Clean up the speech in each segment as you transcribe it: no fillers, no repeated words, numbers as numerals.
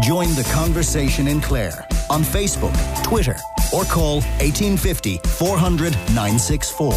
Join the conversation in Clare on Facebook, Twitter, or call 1850 400 964.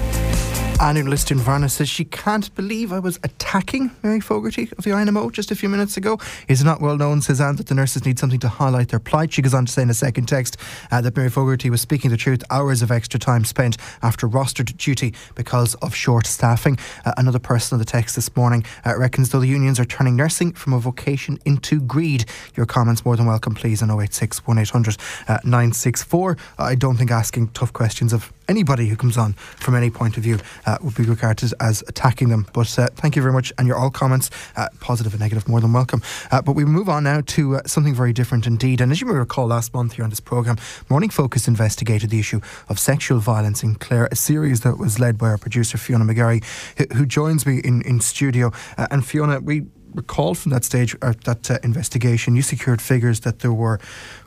Anne in Liston-Varna says she can't believe I was attacking Mary Fogarty of the INMO just a few minutes ago. It is not well known, says Anne, that the nurses need something to highlight their plight. She goes on to say in a second text that Mary Fogarty was speaking the truth, hours of extra time spent after rostered duty because of short staffing. Another person on the text this morning reckons though the unions are turning nursing from a vocation into greed. Your comments more than welcome, please, on 086 1800 964. I don't think asking tough questions of anybody who comes on from any point of view would be regarded as attacking them. But thank you very much, and your all comments, positive and negative, more than welcome. But we move on now to something very different indeed. And as you may recall, last month here on this programme, Morning Focus investigated the issue of sexual violence in Clare, a series that was led by our producer Fiona McGarry, who joins me in studio. And Fiona, we recall from that stage, that investigation, you secured figures that there were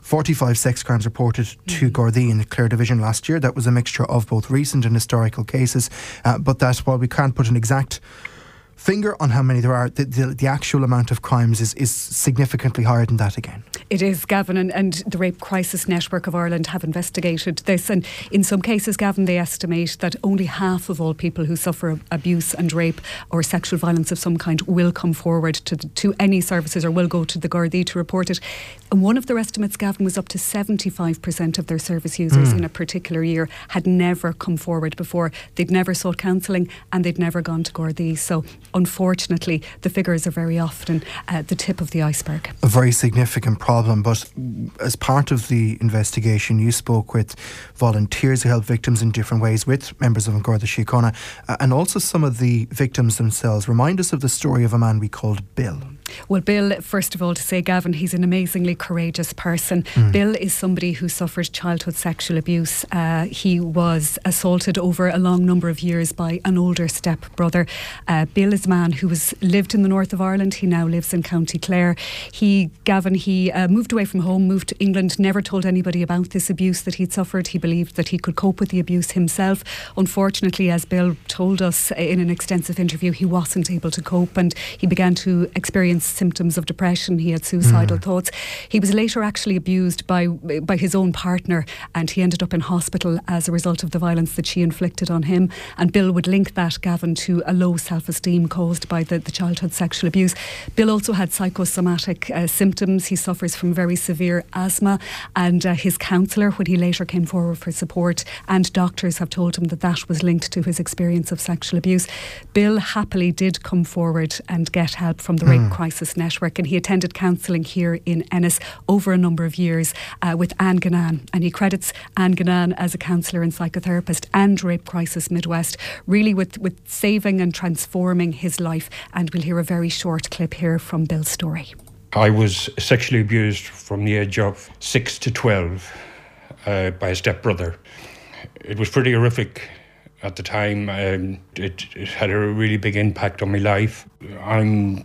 45 sex crimes reported to Gardaí in the Clare division last year. That was a mixture of both recent and historical cases, but that while we can't put an exact finger on how many there are, the actual amount of crimes is significantly higher than that again. It is, Gavin, and the Rape Crisis Network of Ireland have investigated this, and in some cases, Gavin, they estimate that only half of all people who suffer abuse and rape or sexual violence of some kind will come forward to any services or will go to the Gardaí to report it. And one of their estimates, Gavin, was up to 75% of their service users in a particular year had never come forward before. They'd never sought counselling and they'd never gone to Gardaí. So unfortunately, the figures are very often the tip of the iceberg. A very significant problem, but as part of the investigation, you spoke with volunteers who help victims in different ways, with members of An Garda Síochána, and also some of the victims themselves. Remind us of the story of a man we called Bill. Well, Bill, first of all, to say, Gavin, he's an amazingly courageous person. Bill is somebody who suffered childhood sexual abuse. He was assaulted over a long number of years by an older step-brother. Bill is a man who lived in the north of Ireland. He now lives in County Clare. He moved away from home, moved to England, never told anybody about this abuse that he'd suffered. He believed that he could cope with the abuse himself. Unfortunately, as Bill told us in an extensive interview, he wasn't able to cope, and he began to experience symptoms of depression. He had suicidal thoughts. He was later actually abused by his own partner, and he ended up in hospital as a result of the violence that she inflicted on him. And Bill would link that, Gavin, to a low self-esteem caused by the childhood sexual abuse. Bill also had psychosomatic symptoms. He suffers from very severe asthma, and his counsellor, when he later came forward for support, and doctors have told him that was linked to his experience of sexual abuse. Bill happily did come forward and get help from the Rape Crisis Network, and he attended counselling here in Ennis over a number of years with Anne Gannan, and he credits Anne Gannan as a counsellor and psychotherapist and Rape Crisis Midwest really with saving and transforming his life. And we'll hear a very short clip here from Bill's story. I was sexually abused from the age of 6 to 12 by a stepbrother. It was pretty horrific at the time. It had a really big impact on my life. I'm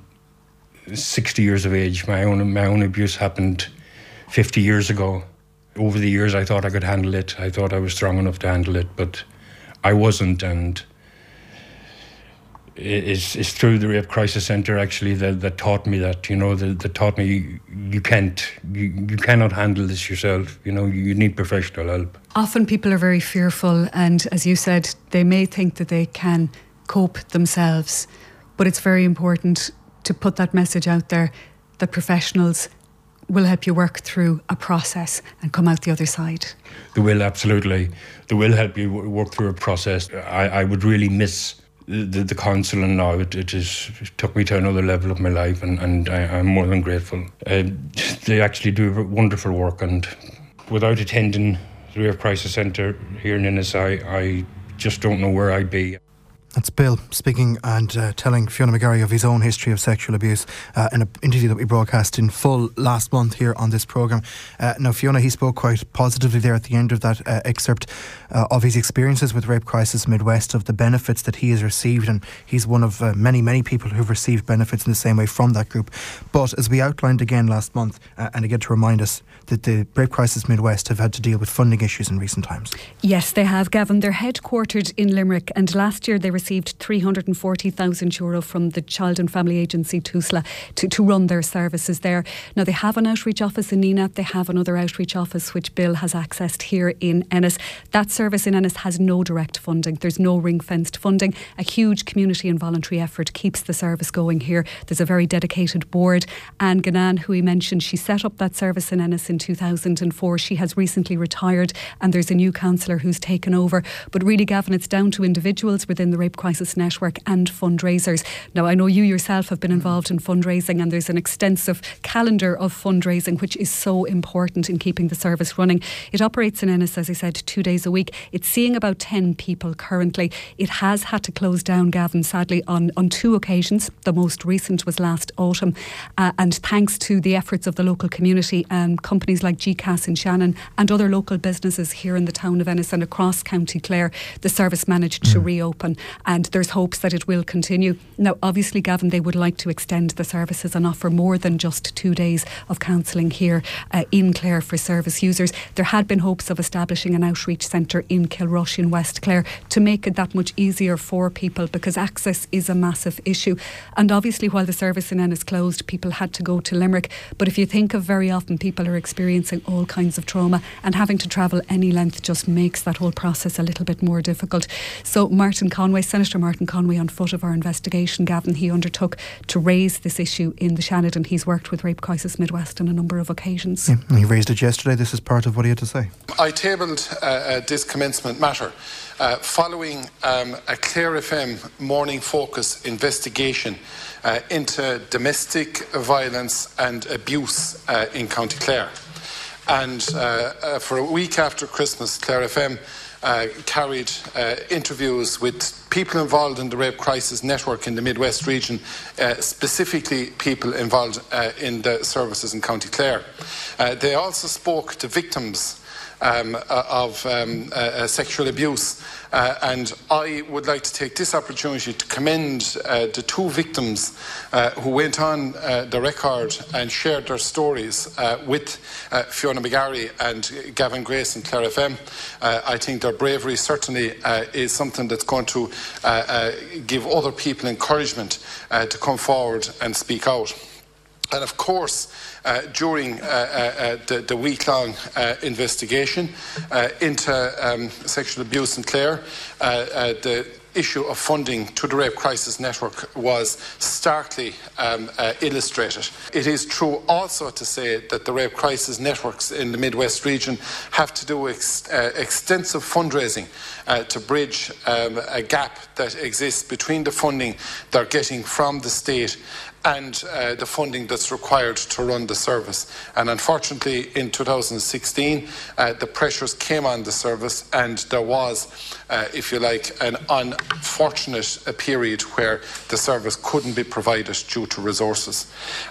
60 years of age. My own abuse happened 50 years ago. Over the years, I thought I could handle it. I thought I was strong enough to handle it, but I wasn't. And it's through the Rape Crisis Centre actually that taught me that. That taught me you cannot handle this yourself. You need professional help. Often people are very fearful, and as you said, they may think that they can cope themselves, but it's very important to put that message out there that professionals will help you work through a process and come out the other side. They will, absolutely. They will help you work through a process. I would really miss the counselling now. It took me to another level of my life, and I'm more than grateful. They actually do wonderful work, and without attending the Rape Crisis Centre here in Ennis, I just don't know where I'd be. That's Bill speaking and telling Fiona McGarry of his own history of sexual abuse in an interview that we broadcast in full last month here on this programme. Now, Fiona, he spoke quite positively there at the end of that excerpt of his experiences with Rape Crisis Midwest, of the benefits that he has received, and he's one of many people who've received benefits in the same way from that group. But as we outlined again last month, and again to remind us, that the Rape Crisis Midwest have had to deal with funding issues in recent times. Yes, they have, Gavin. They're headquartered in Limerick, and last year they received received €340,000 from the Child and Family Agency TUSLA to run their services there. Now, they have an outreach office in Nenagh. They have another outreach office which Bill has accessed here in Ennis. That service in Ennis has no direct funding. There's no ring-fenced funding. A huge community and voluntary effort keeps the service going here. There's a very dedicated board. Anne Gannan, who he mentioned, she set up that service in Ennis in 2004. She has recently retired and there's a new councillor who's taken over. But really, Gavin, it's down to individuals within the Rape Crisis Network and fundraisers. Now, I know you yourself have been involved in fundraising, and there's an extensive calendar of fundraising which is so important in keeping the service running. It operates in Ennis, as I said, 2 days a week. It's seeing about 10 people currently. It has had to close down, Gavin, sadly, on 2 occasions. The most recent was last autumn. And thanks to the efforts of the local community and companies like GCAS in Shannon and other local businesses here in the town of Ennis and across County Clare, the service managed to reopen, and there's hopes that it will continue. Now, obviously, Gavin, they would like to extend the services and offer more than just 2 days of counselling here in Clare for service users. There had been hopes of establishing an outreach centre in Kilrush in West Clare to make it that much easier for people, because access is a massive issue. And obviously, while the service in Ennis closed, people had to go to Limerick. But if you think of, very often people are experiencing all kinds of trauma, and having to travel any length just makes that whole process a little bit more difficult. So Senator Martin Conway, on foot of our investigation, Gavin, he undertook to raise this issue in the Shannon, and he's worked with Rape Crisis Midwest on a number of occasions. Yeah, he raised it yesterday. This is part of what he had to say. I tabled this commencement matter following a Clare FM Morning Focus investigation into domestic violence and abuse in County Clare. And for a week after Christmas, Clare FM carried interviews with people involved in the Rape Crisis Network in the Midwest region, specifically people involved in the services in County Clare. They also spoke to victims of sexual abuse, and I would like to take this opportunity to commend the 2 victims who went on the record and shared their stories with Fiona McGarry and Gavin Grace and Clare FM. I think their bravery certainly is something that's going to give other people encouragement to come forward and speak out. And of course, during the week-long investigation into sexual abuse in Clare, the issue of funding to the Rape Crisis Network was starkly illustrated. It is true also to say that the Rape Crisis Networks in the Midwest region have to do extensive fundraising to bridge a gap that exists between the funding they're getting from the state and the funding that's required to run the service. And unfortunately, in 2016, the pressures came on the service, and there was, if you like, an unfortunate period where the service couldn't be provided due to resources.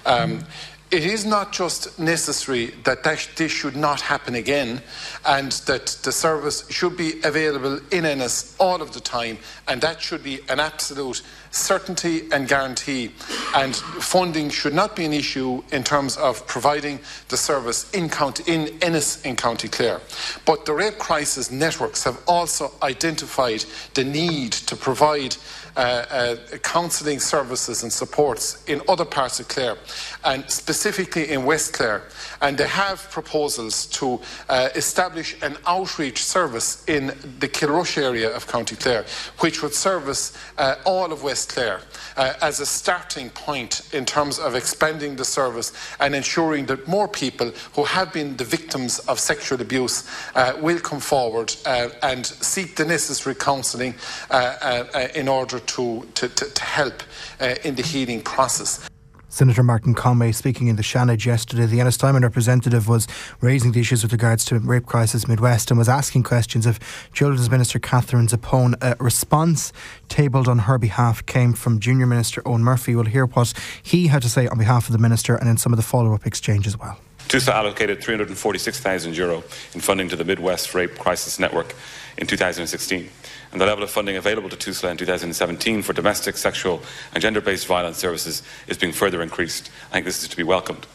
It is not just necessary that this should not happen again, and that the service should be available in Ennis all of the time, and that should be an absolute certainty and guarantee. And funding should not be an issue in terms of providing the service in Ennis in County Clare. But the Rape Crisis Networks have also identified the need to provide counselling services and supports in other parts of Clare, and specifically in West Clare. And they have proposals to establish an outreach service in the Kilrush area of County Clare, which would service all of West Clare as a starting point in terms of expanding the service and ensuring that more people who have been the victims of sexual abuse will come forward and seek the necessary counselling in order to help in the healing process. Senator Martin Conway speaking in the Shannon yesterday. The Ennis Diamond representative was raising the issues with regards to Rape Crisis Midwest and was asking questions of Children's Minister Catherine Zappone. A response tabled on her behalf came from Junior Minister Owen Murphy. We'll hear what he had to say on behalf of the Minister and then some of the follow-up exchange as well. TUSLA allocated €346,000 in funding to the Midwest Rape Crisis Network in 2016. And the level of funding available to TUSLA in 2017 for domestic, sexual and gender-based violence services is being further increased. I think this is to be welcomed.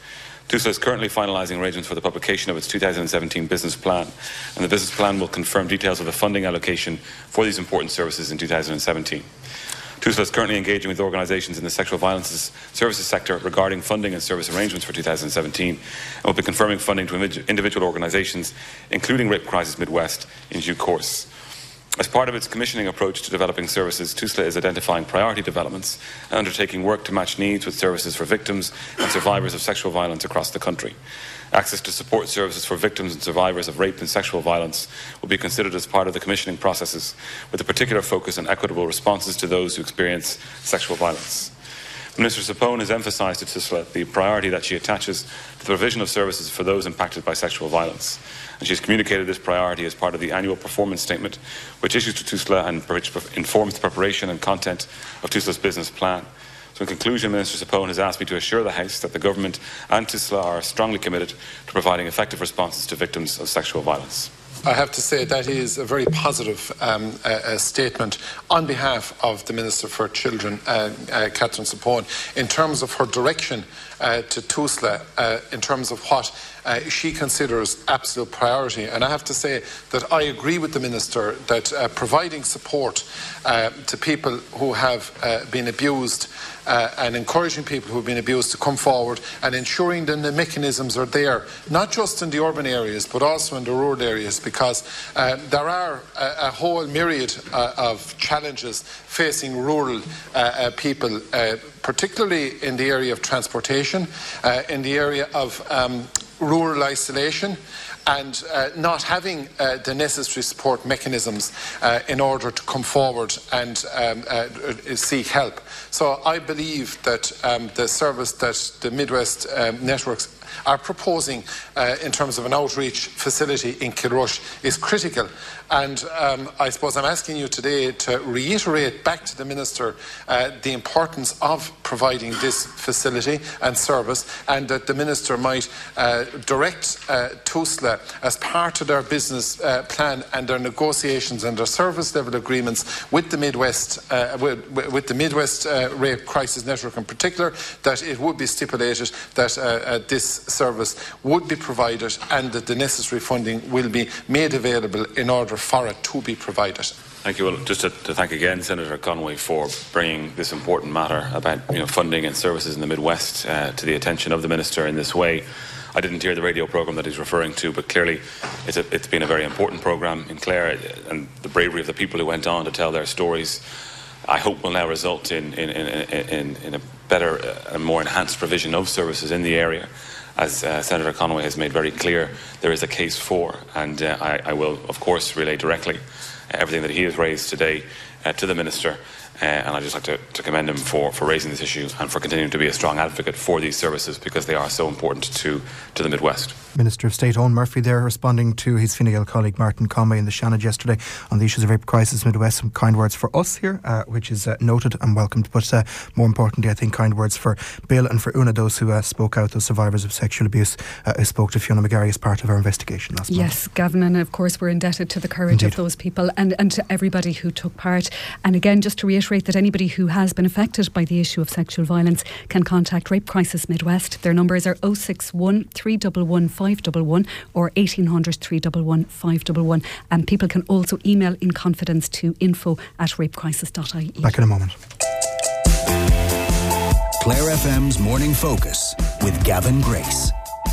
TUSLA is currently finalising arrangements for the publication of its 2017 business plan, and the business plan will confirm details of the funding allocation for these important services in 2017. TUSLA is currently engaging with organisations in the sexual violence services sector regarding funding and service arrangements for 2017, and will be confirming funding to individual organisations, including Rape Crisis Midwest, in due course. As part of its commissioning approach to developing services, TUSLA is identifying priority developments and undertaking work to match needs with services for victims and survivors of sexual violence across the country. Access to support services for victims and survivors of rape and sexual violence will be considered as part of the commissioning processes, with a particular focus on equitable responses to those who experience sexual violence. Minister Sapone has emphasised to TUSLA the priority that she attaches to the provision of services for those impacted by sexual violence, and she has communicated this priority as part of the annual performance statement, which issues to TUSLA and which informs the preparation and content of TUSLA's business plan. So in conclusion, Minister Sapone has asked me to assure the House that the Government and TUSLA are strongly committed to providing effective responses to victims of sexual violence. I have to say that is a very positive statement on behalf of the Minister for Children, Catherine Sapone, in terms of her direction to TUSLA, in terms of what she considers absolute priority. And I have to say that I agree with the Minister that providing support to people who have been abused and encouraging people who have been abused to come forward and ensuring that the mechanisms are there, not just in the urban areas but also in the rural areas, because there are a whole myriad of challenges facing rural people, particularly in the area of transportation, in the area of rural isolation, and not having the necessary support mechanisms in order to come forward and seek help. So I believe that the service that the Midwest networks are proposing in terms of an outreach facility in Kilrush is critical. And I suppose I'm asking you today to reiterate back to the Minister the importance of providing this facility and service, and that the Minister might direct TUSLA as part of their business plan and their negotiations and their service level agreements with the Midwest with the Midwest Rape Crisis Network in particular, that it would be stipulated that this service would be provided and that the necessary funding will be made available in order for it to be provided. Thank you. Well, just to thank again Senator Conway for bringing this important matter about funding and services in the Midwest to the attention of the Minister in this way. I didn't hear the radio programme that he's referring to, but clearly it's been a very important programme in Clare, and the bravery of the people who went on to tell their stories, I hope, will now result in a better and more enhanced provision of services in the area. As Senator Conway has made very clear, there is a case for, and I will, of course, relay directly everything that he has raised today to the Minister, and I'd just like to commend him for raising this issue and for continuing to be a strong advocate for these services, because they are so important to the Midwest. Minister of State Owen Murphy there, responding to his Fine Gael colleague Martin Conway in the Shannon yesterday on the issues of Rape Crisis Midwest. Some kind words for us here, which is noted and welcomed, but more importantly, I think, kind words for Bill and for Una, those who spoke out, those survivors of sexual abuse, who spoke to Fiona McGarry as part of our investigation last month. Yes, Gavin, and of course we're indebted to the courage of those people and to everybody who took part. And again, just to reiterate that anybody who has been affected by the issue of sexual violence can contact Rape Crisis Midwest. Their numbers are 061 311 511 or 1800 311 511. And people can also email in confidence to info@rapecrisis.ie. Back in a moment. Clare FM's Morning Focus with Gavin Grace.